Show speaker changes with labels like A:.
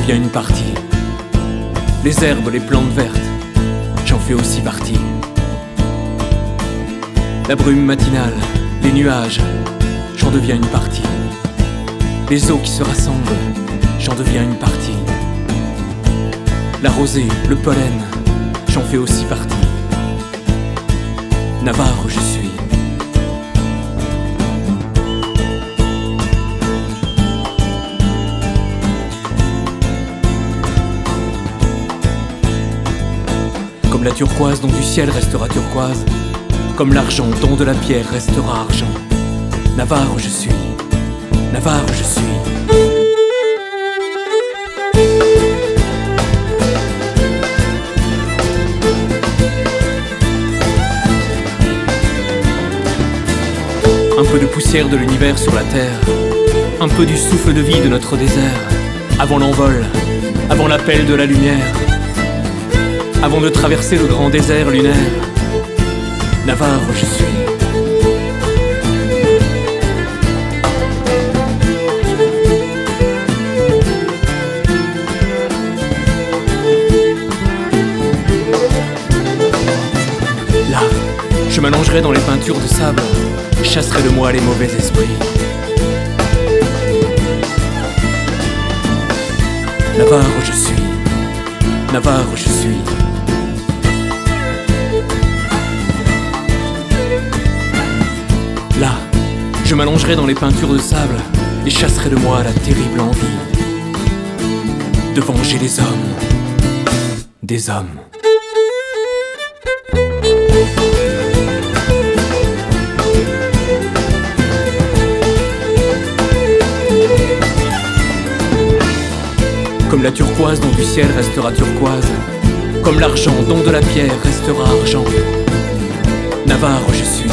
A: deviens une partie. Les herbes, les plantes vertes, j'en fais aussi partie. La brume matinale, les nuages, j'en deviens une partie. Les eaux qui se rassemblent, j'en deviens une partie. La rosée, le pollen, j'en fais aussi partie. Navarre je suis. Comme la turquoise dont du ciel restera turquoise, comme l'argent dont de la pierre restera argent. Navarre je suis, Navarre je suis. Un peu de poussière de l'univers sur la terre, un peu du souffle de vie de notre désert, avant l'envol, avant l'appel de la lumière, avant de traverser le grand désert lunaire. Navarre je suis. Là, je m'allongerai dans les peintures de sable, chasserai de moi les mauvais esprits. Navarre je suis, Navarre je suis. Là, je m'allongerai dans les peintures de sable et chasserai de moi la terrible envie de venger les hommes, des hommes. Comme la turquoise dont du ciel restera turquoise, comme l'argent dont de la pierre restera argent. Navarre je suis.